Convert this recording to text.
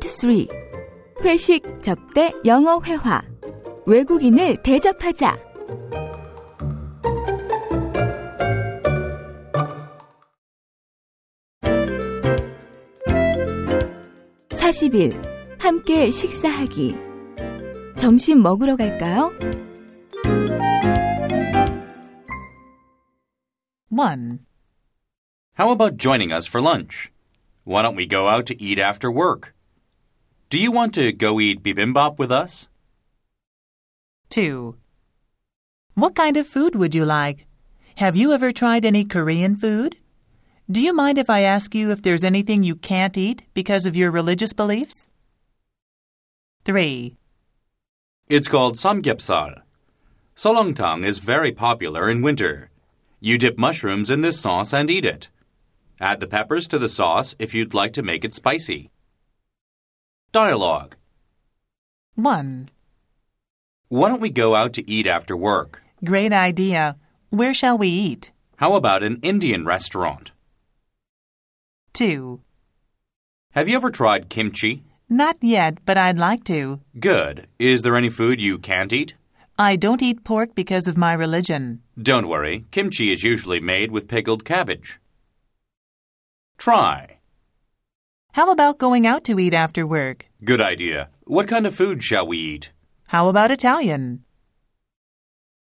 Part 3. 회식 접대 영어 회화. 외국인을 대접하자. 40일. 함께 식사하기. 점심 먹으러 갈까요? 1. How about joining us for lunch? Why don't we go out to eat after work? Do you want to go eat bibimbap with us? 2. What kind of food would you like? Have you ever tried any Korean food? Do you mind if I ask you if there's anything you can't eat because of your religious beliefs? 3. It's called samgyeopsal. Seolleongtang is very popular in winter. You dip mushrooms in this sauce and eat it. Add the peppers to the sauce if you'd like to make it spicy. Dialogue. 1. Why don't we go out to eat after work? Great idea. Where shall we eat? How about an Indian restaurant? 2. Have you ever tried kimchi? Not yet, but I'd like to. Good. Is there any food you can't eat? I don't eat pork because of my religion. Don't worry. Kimchi is usually made with pickled cabbage. Try. How about going out to eat after work? Good idea. What kind of food shall we eat? How about Italian?